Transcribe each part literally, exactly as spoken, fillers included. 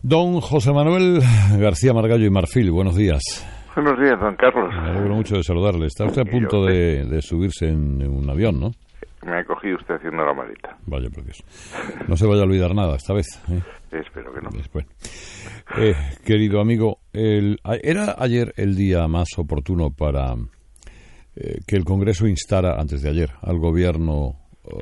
Don José Manuel García Margallo y Marfil, buenos días. Buenos días, don Carlos. Me alegro mucho de saludarle. Está usted a punto de, de subirse en, en un avión, ¿no? Me ha cogido usted haciendo la maleta. Vaya, porque es. No se vaya a olvidar nada esta vez, ¿eh? Espero que no. Después. Eh, querido amigo, el, ¿era ayer el día más oportuno para eh, que el Congreso instara, antes de ayer, al gobierno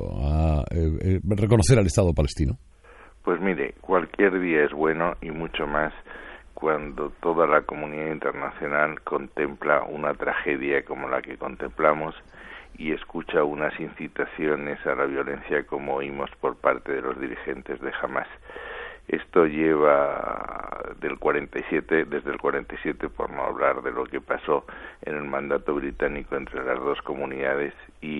a eh, eh, reconocer al Estado palestino? Pues mire, cualquier día es bueno y mucho más cuando toda la comunidad internacional contempla una tragedia como la que contemplamos y escucha unas incitaciones a la violencia como oímos por parte de los dirigentes de Hamás. Esto lleva del cuarenta y siete, desde el cuarenta y siete, por no hablar de lo que pasó en el mandato británico entre las dos comunidades,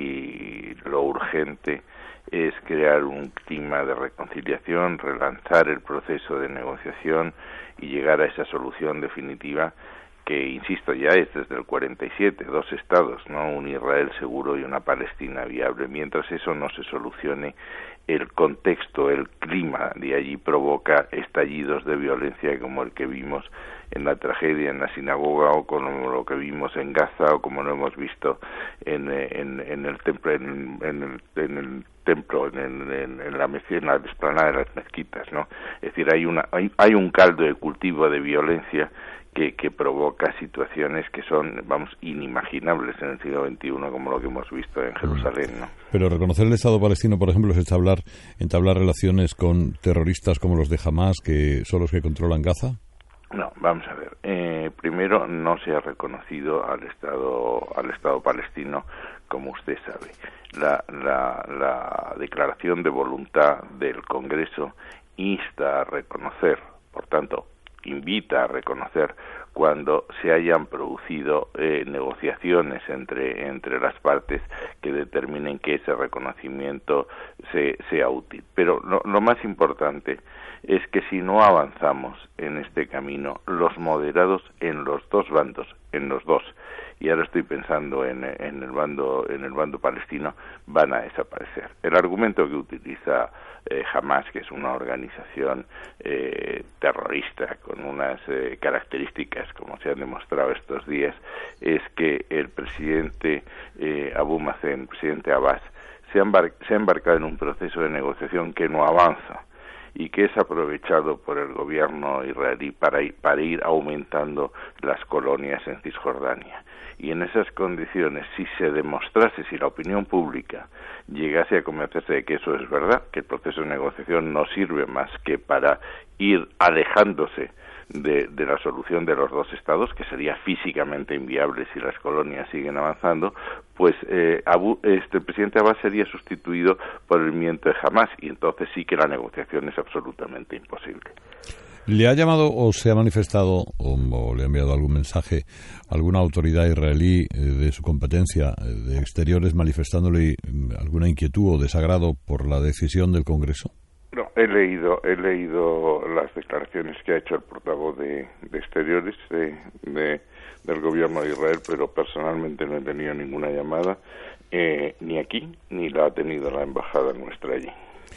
y lo urgente es crear un clima de reconciliación, relanzar el proceso de negociación y llegar a esa solución definitiva que, insisto, ya es desde el cuarenta y siete, dos estados, no un Israel seguro y una Palestina viable. Mientras eso no se solucione, el contexto, el clima de allí provoca estallidos de violencia como el que vimos en la tragedia en la sinagoga, o como lo que vimos en Gaza, o como lo hemos visto en, en, en el templo, en, en, el, en el templo, en, en, en la en la explanada de las mezquitas, ¿no? Es decir, hay una hay, hay un caldo de cultivo de violencia que, que provoca situaciones que son, vamos, inimaginables en el siglo veintiuno, como lo que hemos visto en Jerusalén, ¿no? Pero reconocer el Estado palestino, por ejemplo, es entablar, entablar relaciones con terroristas como los de Hamás, que son los que controlan Gaza. No, vamos a ver. Eh, primero, no se ha reconocido al Estado al Estado palestino, como usted sabe. La, la, la declaración de voluntad del Congreso insta a reconocer, por tanto, invita a reconocer cuando se hayan producido eh, negociaciones entre entre las partes que determinen que ese reconocimiento se, sea útil. Pero lo, lo más importante es que si no avanzamos en este camino, los moderados en los dos bandos, en los dos, y ahora estoy pensando en, en el bando en el bando palestino, van a desaparecer. El argumento que utiliza eh, Hamás, que es una organización eh, terrorista con unas eh, características, como se han demostrado estos días, es que el presidente eh, Abu Mazen, el presidente Abbas, se ha, embar- se ha embarcado en un proceso de negociación que no avanza y que es aprovechado por el gobierno israelí para ir, para ir aumentando las colonias en Cisjordania. Y en esas condiciones, si se demostrase, si la opinión pública llegase a convencerse de que eso es verdad, que el proceso de negociación no sirve más que para ir alejándose de, de la solución de los dos estados, que sería físicamente inviable si las colonias siguen avanzando, pues eh, Abu, este el presidente Abbas sería sustituido por el movimiento de Hamás, y entonces sí que la negociación es absolutamente imposible. ¿Le ha llamado o se ha manifestado o, o le ha enviado algún mensaje a alguna autoridad israelí eh, de su competencia eh, de exteriores manifestándole eh, alguna inquietud o desagrado por la decisión del Congreso? No, he leído he leído las declaraciones que ha hecho el portavoz de, de exteriores de, de, del gobierno de Israel, pero personalmente no he tenido ninguna llamada, eh, ni aquí, ni la ha tenido la embajada nuestra allí.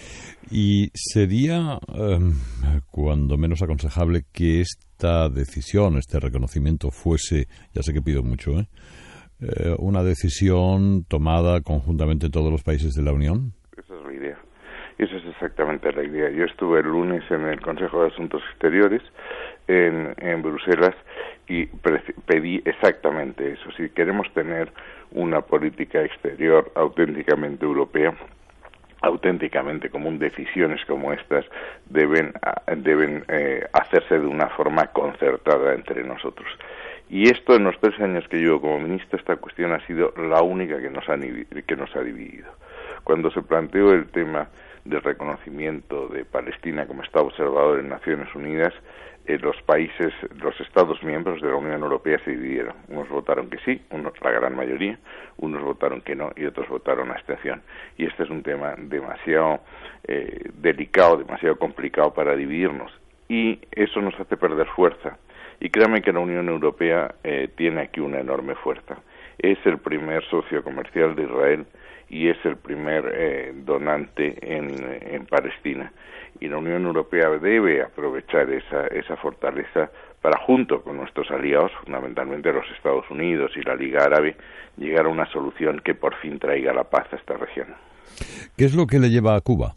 Y sería, eh, cuando menos aconsejable, que esta decisión, este reconocimiento fuese, ya sé que pido mucho, ¿eh? Eh, una decisión tomada conjuntamente todos los países de la Unión. Esa es la idea. Esa es exactamente la idea. Yo estuve el lunes en el Consejo de Asuntos Exteriores en, en Bruselas y pre- pedí exactamente eso. Si queremos tener una política exterior auténticamente europea, auténticamente común, decisiones como estas deben deben eh, hacerse de una forma concertada entre nosotros. Y esto, en los tres años que llevo como ministro, esta cuestión ha sido la única que nos ha, que nos ha dividido. Cuando se planteó el tema del reconocimiento de Palestina como Estado observador en Naciones Unidas, eh, los países, los Estados miembros de la Unión Europea se dividieron. Unos votaron que sí, unos, la gran mayoría, unos votaron que no y otros votaron abstención. Y este es un tema demasiado eh, delicado, demasiado complicado para dividirnos. Y eso nos hace perder fuerza. Y créanme que la Unión Europea eh, tiene aquí una enorme fuerza. Es el primer socio comercial de Israel y es el primer eh, donante en, en Palestina. Y la Unión Europea debe aprovechar esa, esa fortaleza para, junto con nuestros aliados, fundamentalmente los Estados Unidos y la Liga Árabe, llegar a una solución que por fin traiga la paz a esta región. ¿Qué es lo que le lleva a Cuba?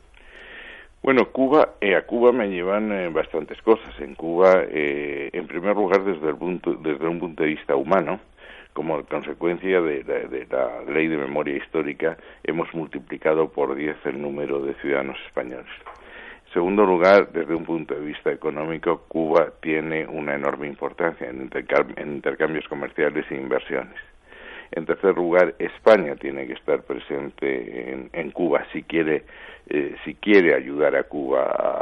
Bueno, Cuba, eh, a Cuba me llevan eh, bastantes cosas. En Cuba, eh, en primer lugar, desde el punto, desde un punto de vista humano, como consecuencia de la, de la Ley de Memoria Histórica, hemos multiplicado por diez el número de ciudadanos españoles. En segundo lugar, desde un punto de vista económico, Cuba tiene una enorme importancia en, intercamb- en intercambios comerciales e inversiones. En tercer lugar, España tiene que estar presente en, en Cuba si quiere, eh, si quiere ayudar a Cuba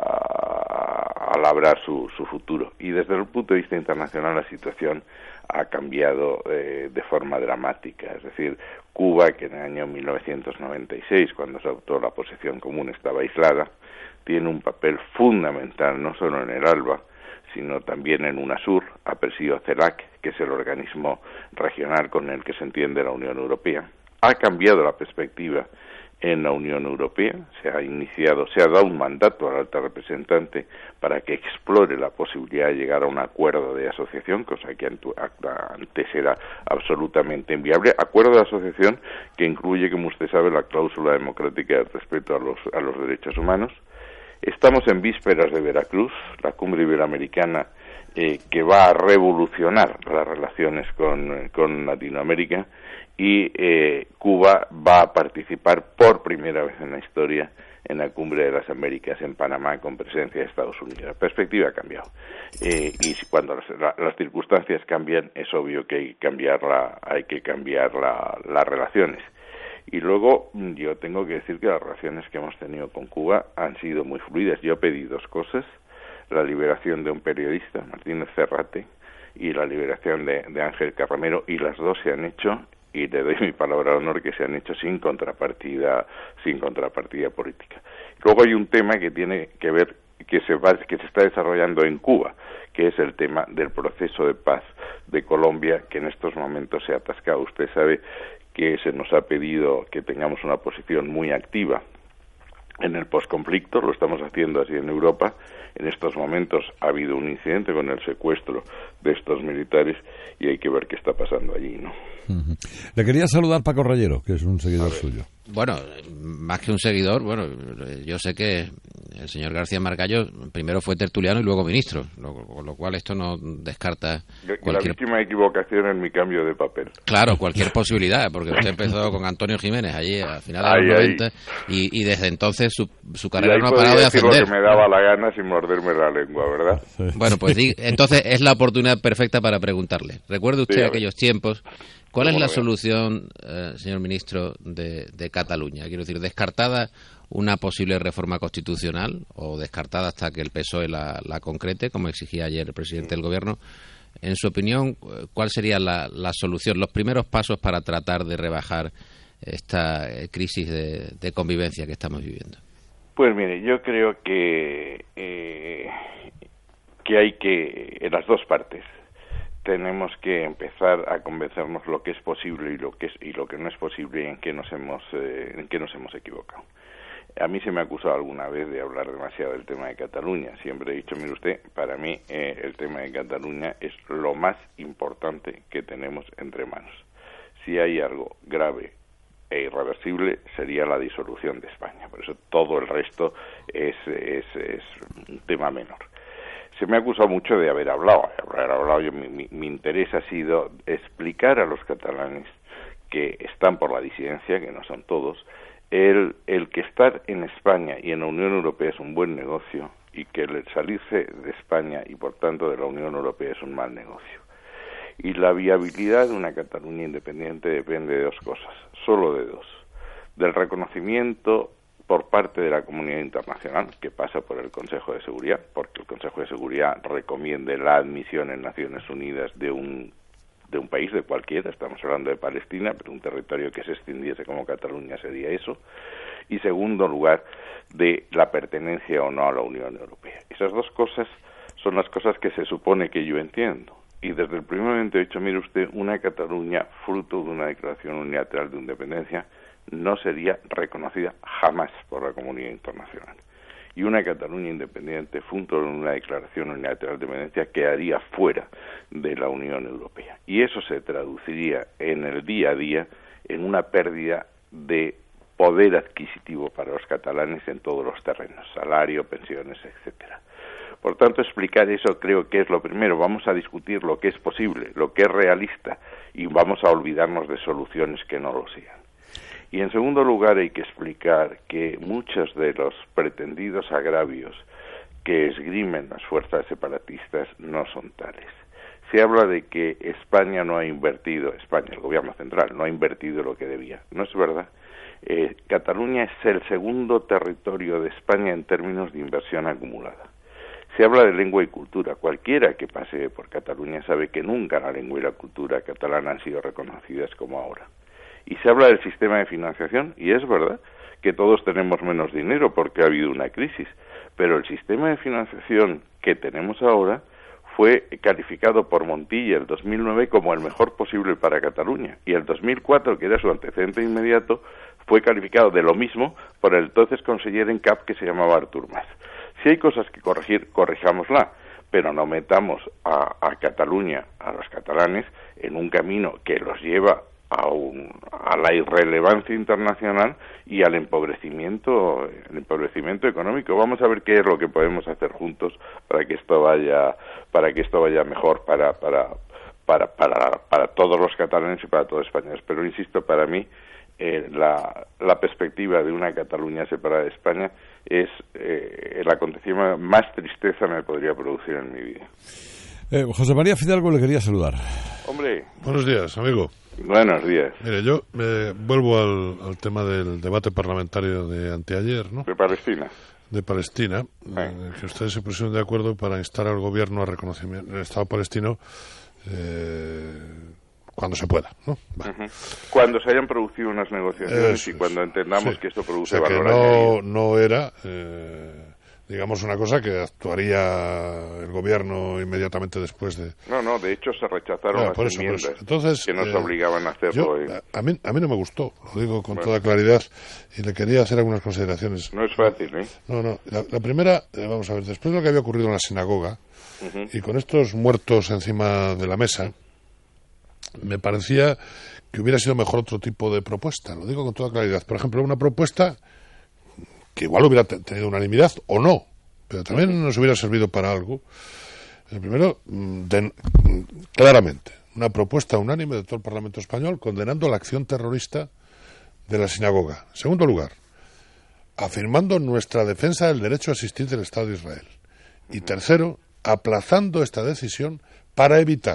a, a labrar su, su futuro. Y desde el punto de vista internacional, la situación ha cambiado eh, de forma dramática. Es decir, Cuba, que en el año mil novecientos noventa y seis, cuando se adoptó la Posición Común, estaba aislada, tiene un papel fundamental no solo en el ALBA, sino también en UNASUR, ha presidido CELAC, que es el organismo regional con el que se entiende la Unión Europea. Ha cambiado la perspectiva en la Unión Europea, se ha iniciado, se ha dado un mandato al alta representante para que explore la posibilidad de llegar a un acuerdo de asociación, cosa que antes era absolutamente inviable. Acuerdo de asociación que incluye, como usted sabe, la cláusula democrática de respeto a los, a los derechos humanos. Estamos en vísperas de Veracruz, la cumbre iberoamericana eh, que va a revolucionar las relaciones con, con Latinoamérica, y eh, Cuba va a participar por primera vez en la historia en la cumbre de las Américas en Panamá con presencia de Estados Unidos. La perspectiva ha cambiado eh, y cuando las, la, las circunstancias cambian es obvio que hay que cambiar, la, hay que cambiar la, las relaciones. Y luego yo tengo que decir que las relaciones que hemos tenido con Cuba han sido muy fluidas. Yo pedí dos cosas: la liberación de un periodista, Martínez Cerrate, y la liberación de, de Ángel Carramero, y las dos se han hecho, y le doy mi palabra de honor que se han hecho sin contrapartida, sin contrapartida política. Luego hay un tema que tiene que ver, que se va, que se está desarrollando en Cuba, que es el tema del proceso de paz de Colombia, que en estos momentos se ha atascado. Usted sabe que se nos ha pedido que tengamos una posición muy activa en el posconflicto, lo estamos haciendo así en Europa. En estos momentos ha habido un incidente con el secuestro de estos militares y hay que ver qué está pasando allí, ¿no? Uh-huh. Le quería saludar Paco Reyero, que es un seguidor suyo. Bueno, más que un seguidor, bueno, yo sé que el señor García Margallo primero fue tertuliano y luego ministro, lo, con lo cual esto no descarta cualquier... Gravísima equivocación en mi cambio de papel. Claro, cualquier posibilidad, porque usted empezó con Antonio Jiménez allí a finales de los noventa y, y desde entonces su, su carrera no ha parado de ascender. Lo que me daba la gana sin morderme la lengua, ¿verdad? Sí. Bueno, pues di, entonces es la oportunidad perfecta para preguntarle. ¿Recuerda usted sí, aquellos tiempos? ¿Cuál es la solución, eh, señor ministro, de, de Cataluña? Quiero decir, descartada una posible reforma constitucional o descartada hasta que el P S O E la, la concrete, como exigía ayer el presidente del Gobierno. En su opinión, ¿cuál sería la, la solución, los primeros pasos para tratar de rebajar esta crisis de, de convivencia que estamos viviendo? Pues mire, yo creo que eh, que hay que, en las dos partes, tenemos que empezar a convencernos lo que es posible y lo que es y lo que no es posible y en qué nos hemos eh, en qué nos hemos equivocado. A mí se me ha acusado alguna vez de hablar demasiado del tema de Cataluña. Siempre he dicho, mire usted, para mí eh, el tema de Cataluña es lo más importante que tenemos entre manos. Si hay algo grave e irreversible sería la disolución de España. Por eso todo el resto es, es, es un tema menor. Se me ha acusado mucho de haber hablado. Haber hablado yo, mi, mi, mi interés ha sido explicar a los catalanes que están por la disidencia, que no son todos, el, el que estar en España y en la Unión Europea es un buen negocio y que el salirse de España y por tanto de la Unión Europea es un mal negocio. Y la viabilidad de una Cataluña independiente depende de dos cosas, solo de dos: del reconocimiento por parte de la comunidad internacional, que pasa por el Consejo de Seguridad, porque el Consejo de Seguridad recomiende la admisión en Naciones Unidas de un de un país, de cualquiera, estamos hablando de Palestina, pero un territorio que se extendiese como Cataluña sería eso. Y segundo lugar, de la pertenencia o no a la Unión Europea. Esas dos cosas son las cosas que se supone que yo entiendo. Y desde el primer momento he dicho, mire usted, una Cataluña fruto de una declaración unilateral de independencia no sería reconocida jamás por la comunidad internacional. Y una Cataluña independiente, junto con una declaración unilateral de independencia, quedaría fuera de la Unión Europea. Y eso se traduciría en el día a día en una pérdida de poder adquisitivo para los catalanes en todos los terrenos, salario, pensiones, etcétera. Por tanto, explicar eso creo que es lo primero. Vamos a discutir lo que es posible, lo que es realista, y vamos a olvidarnos de soluciones que no lo sean. Y en segundo lugar hay que explicar que muchos de los pretendidos agravios que esgrimen las fuerzas separatistas no son tales. Se habla de que España no ha invertido, España, el gobierno central, no ha invertido lo que debía. No es verdad. Eh, Cataluña es el segundo territorio de España en términos de inversión acumulada. Se habla de lengua y cultura. Cualquiera que pase por Cataluña sabe que nunca la lengua y la cultura catalana han sido reconocidas como ahora. Y se habla del sistema de financiación, y es verdad que todos tenemos menos dinero porque ha habido una crisis, pero el sistema de financiación que tenemos ahora fue calificado por Montilla el dos mil nueve como el mejor posible para Cataluña, y el dos mil cuatro, que era su antecedente inmediato, fue calificado de lo mismo por el entonces conseller en C A P que se llamaba Artur Mas. Si hay cosas que corregir, corrijámosla, pero no metamos a, a Cataluña, a los catalanes, en un camino que los lleva a, un, a la irrelevancia internacional y al empobrecimiento, el empobrecimiento económico. Vamos a ver qué es lo que podemos hacer juntos para que esto vaya, para que esto vaya mejor para, para, para, para, para todos los catalanes y para todos los españoles. Pero insisto, para mí eh, la, la perspectiva de una Cataluña separada de España es eh, el acontecimiento más tristeza me podría producir en mi vida. Eh, José María Fidalgo le quería saludar. Hombre. Buenos días, amigo. Buenos días. Mire, yo eh, vuelvo al, al tema del debate parlamentario de anteayer, ¿no? De Palestina. De Palestina, eh, que ustedes se pusieron de acuerdo para instar al gobierno a reconocimiento del Estado palestino eh, cuando se pueda, ¿no? Uh-huh. Cuando se hayan producido unas negociaciones Eso y cuando entendamos sí. que esto produce o sea, valor que no, añadido. no era, eh, digamos, una cosa que actuaría el gobierno inmediatamente después de... No, no, de hecho se rechazaron no, las por eso, enmiendas por eso. Entonces, que nos eh, obligaban a hacerlo. Yo, eh. a, mí, a mí no me gustó, lo digo con bueno. toda claridad, y le quería hacer algunas consideraciones. No es fácil, ¿eh? No, no. La, la primera, eh, vamos a ver, después de lo que había ocurrido en la sinagoga, uh-huh. y con estos muertos encima de la mesa, me parecía que hubiera sido mejor otro tipo de propuesta, lo digo con toda claridad. Por ejemplo, una propuesta que igual hubiera t- tenido unanimidad o no, pero también nos hubiera servido para algo. El primero, de, claramente, una propuesta unánime de todo el Parlamento español condenando la acción terrorista de la sinagoga. En segundo lugar, afirmando nuestra defensa del derecho a existir del Estado de Israel. Y tercero, aplazando esta decisión para evitar,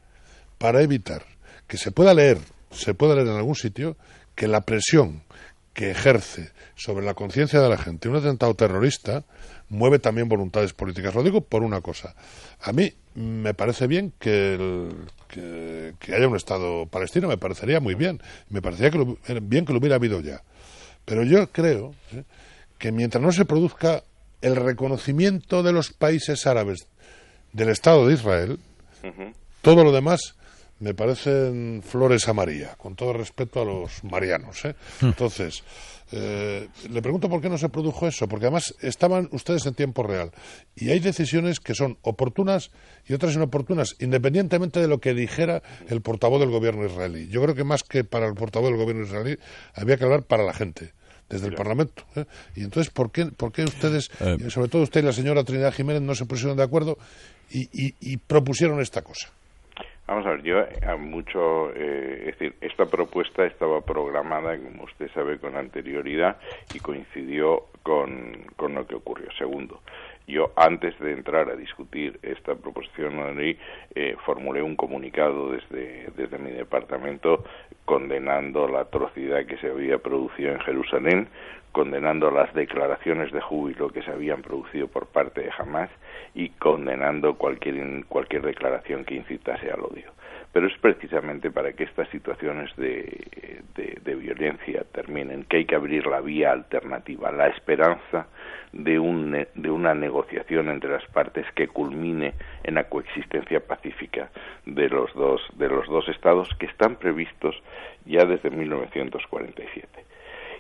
para evitar que se pueda leer, se pueda leer en algún sitio que la presión que ejerce sobre la conciencia de la gente un atentado terrorista mueve también voluntades políticas. Lo digo por una cosa. A mí me parece bien que, el, que, que haya un Estado palestino, me parecería muy bien. Me parecería que lo, bien que lo hubiera habido ya. Pero yo creo ¿eh? que mientras no se produzca el reconocimiento de los países árabes del Estado de Israel, uh-huh. todo lo demás me parecen flores a María, con todo respeto a los marianos, ¿eh? Entonces, eh, le pregunto por qué no se produjo eso, porque además estaban ustedes en tiempo real, y hay decisiones que son oportunas y otras inoportunas, independientemente de lo que dijera el portavoz del gobierno israelí. Yo creo que más que para el portavoz del gobierno israelí, había que hablar para la gente, desde el Parlamento. ¿eh? Y entonces, ¿por qué, por qué ustedes, eh. sobre todo usted y la señora Trinidad Jiménez, no se pusieron de acuerdo y, y, y propusieron esta cosa? Vamos a ver, yo a mucho, eh, es decir, esta propuesta estaba programada, como usted sabe, con anterioridad y coincidió con, con lo que ocurrió. Segundo, yo antes de entrar a discutir esta proposición de ley, eh, formulé un comunicado desde, desde mi departamento condenando la atrocidad que se había producido en Jerusalén, condenando las declaraciones de júbilo que se habían producido por parte de Hamás y condenando cualquier cualquier declaración que incitase al odio. Pero es precisamente para que estas situaciones de, de, de violencia terminen que hay que abrir la vía alternativa, la esperanza de, un, de una negociación entre las partes que culmine en la coexistencia pacífica de los dos, de los dos estados que están previstos ya desde mil novecientos cuarenta y siete.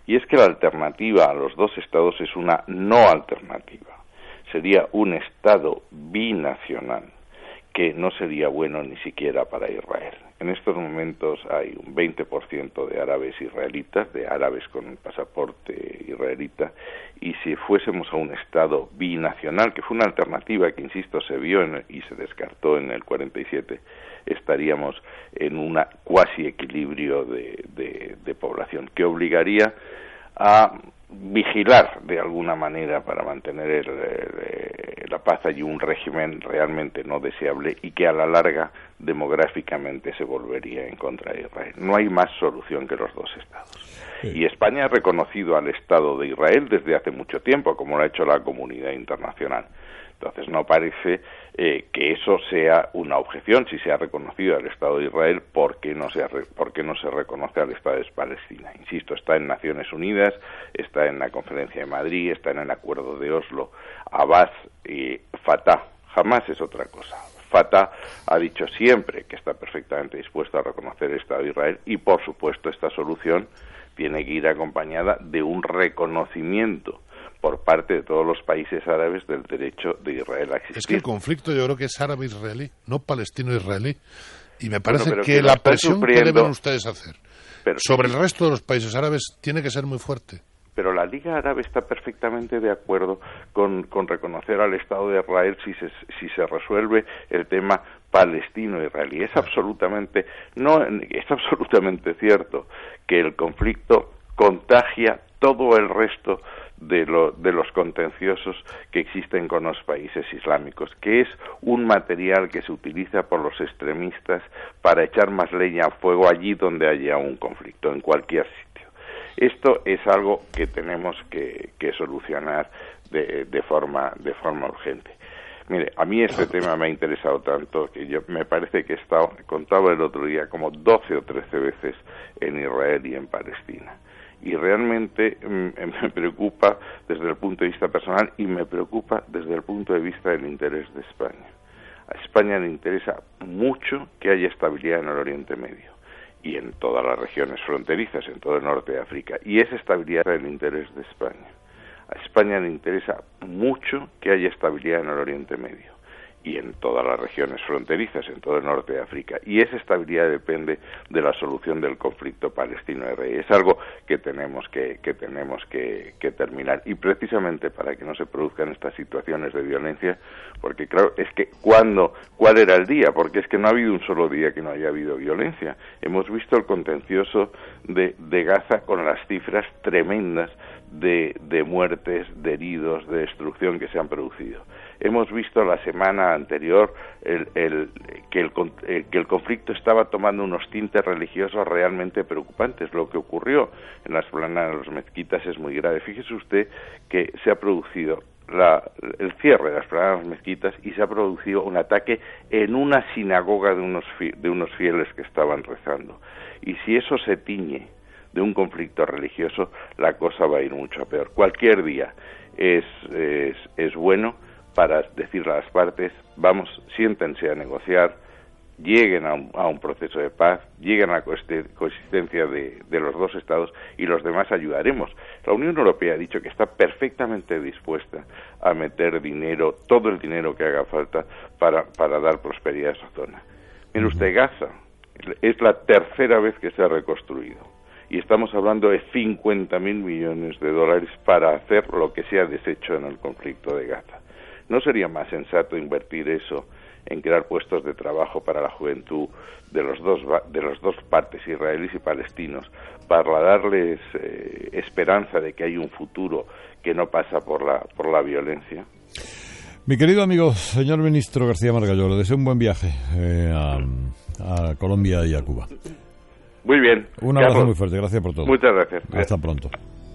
y es que la alternativa a los dos estados es una no alternativa. Sería un estado binacional, que no sería bueno ni siquiera para Israel. En estos momentos hay un veinte por ciento de árabes israelitas, de árabes con pasaporte israelita, y si fuésemos a un estado binacional, que fue una alternativa que, insisto, se vio en, y se descartó en el cuarenta y siete, estaríamos en un cuasi equilibrio de, de, de población, que obligaría a vigilar de alguna manera para mantener el, el, la paz allí, un régimen realmente no deseable y que a la larga demográficamente se volvería en contra de Israel. No hay más solución que los dos estados. Sí. Y España ha reconocido al Estado de Israel desde hace mucho tiempo, como lo ha hecho la comunidad internacional. Entonces no parece eh, que eso sea una objeción. Si se ha reconocido al Estado de Israel, ¿por qué no se, re, ¿por qué no se reconoce al Estado de Palestina? Insisto, está en Naciones Unidas, está en la Conferencia de Madrid, está en el Acuerdo de Oslo. Abbas y Fatah, jamás es otra cosa. Fatah ha dicho siempre que está perfectamente dispuesto a reconocer el Estado de Israel y, por supuesto, esta solución tiene que ir acompañada de un reconocimiento por parte de todos los países árabes del derecho de Israel a existir. Es que el conflicto yo creo que es árabe-israelí, no palestino-israelí. Y me parece bueno, que, que la presión sufriendo, que deben ustedes hacer sobre sí, el resto de los países árabes tiene que ser muy fuerte. Pero la Liga Árabe está perfectamente de acuerdo con, con reconocer al Estado de Israel si se, si se resuelve el tema palestino-israelí. Es absolutamente, no, es absolutamente cierto que el conflicto contagia todo el resto de, lo, de los contenciosos que existen con los países islámicos, que es un material que se utiliza por los extremistas para echar más leña al fuego allí donde haya un conflicto, en cualquier sitio. Esto es algo que tenemos que, que solucionar de, de forma de forma urgente. Mire, a mí este tema me ha interesado tanto que yo me parece que he estado, contaba el otro día, como doce o trece veces en Israel y en Palestina. Y realmente mm, me preocupa desde el punto de vista personal y me preocupa desde el punto de vista del interés de España. A España le interesa mucho que haya estabilidad en el Oriente Medio y en todas las regiones fronterizas, en todo el norte de África. Y esa estabilidad es el interés de España. A España le interesa mucho que haya estabilidad en el Oriente Medio y en todas las regiones fronterizas, en todo el norte de África. Y esa estabilidad depende de la solución del conflicto palestino-israelí. Es algo que tenemos que, que tenemos que, que terminar. Y precisamente para que no se produzcan estas situaciones de violencia, porque claro, es que ¿cuándo, cuál era el día? Porque es que no ha habido un solo día que no haya habido violencia. Hemos visto el contencioso de, de Gaza con las cifras tremendas de, de muertes, de heridos, de destrucción que se han producido. Hemos visto la semana anterior el, el, que, el, el, que el conflicto estaba tomando unos tintes religiosos realmente preocupantes. Lo que ocurrió en las planadas de los mezquitas es muy grave. Fíjese usted que se ha producido la, el cierre de las planadas de las mezquitas y se ha producido un ataque en una sinagoga de unos, de unos fieles que estaban rezando. Y si eso se tiñe de un conflicto religioso, la cosa va a ir mucho a peor. Cualquier día es, es, es bueno para decirle a las partes, vamos, siéntense a negociar, lleguen a un, a un proceso de paz, lleguen a la coexistencia de, de los dos estados y los demás ayudaremos. La Unión Europea ha dicho que está perfectamente dispuesta a meter dinero, todo el dinero que haga falta para, para dar prosperidad a esa zona. Mire usted, Gaza es la tercera vez que se ha reconstruido y estamos hablando de cincuenta mil millones de dólares para hacer lo que se ha deshecho en el conflicto de Gaza. ¿No sería más sensato invertir eso en crear puestos de trabajo para la juventud de los dos de las dos partes, israelíes y palestinos, para darles eh, esperanza de que hay un futuro que no pasa por la por la violencia? Mi querido amigo, señor ministro García Margallo, le deseo un buen viaje eh, a, a Colombia y a Cuba. Muy bien. Un abrazo Carlos, muy fuerte, gracias por todo. Muchas gracias. Hasta pronto.